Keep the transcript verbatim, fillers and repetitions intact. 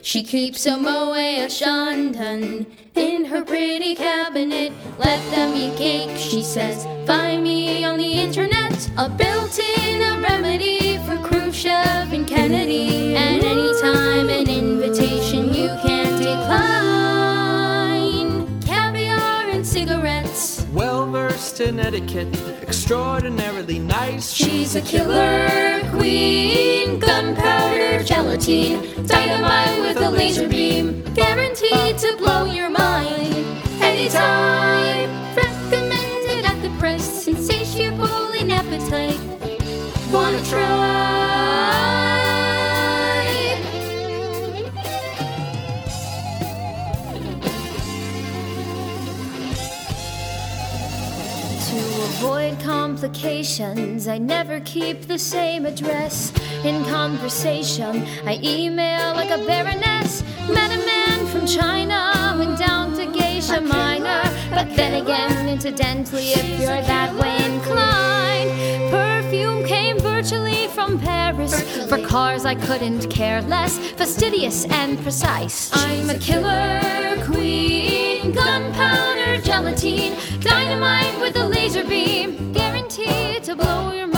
She keeps a Moe of Shantan in her pretty cabinet. Let them eat cake, she says. Find me on the internet. A built-in a remedy for Khrushchev and Kennedy. And anytime an invitation you can't decline. Caviar and cigarettes. Well-versed in etiquette, extraordinarily nice. She's a killer queen. Gunpowder, gelatine, dynamite with a laser beam, guaranteed to blow your mind. Anytime, recommended at the price, insatiable in appetite. Wanna try? To avoid complications, I never keep the same address. In conversation, I email like a baroness. Met a man from China, went down to Geisha Minor. But then again, incidentally, if you're that way inclined, perfume came virtually from Paris. For cars I couldn't care less, fastidious and precise. I'm a killer queen, gunpowder, gelatine, dynamite with a laser beam, guaranteed to blow your mind.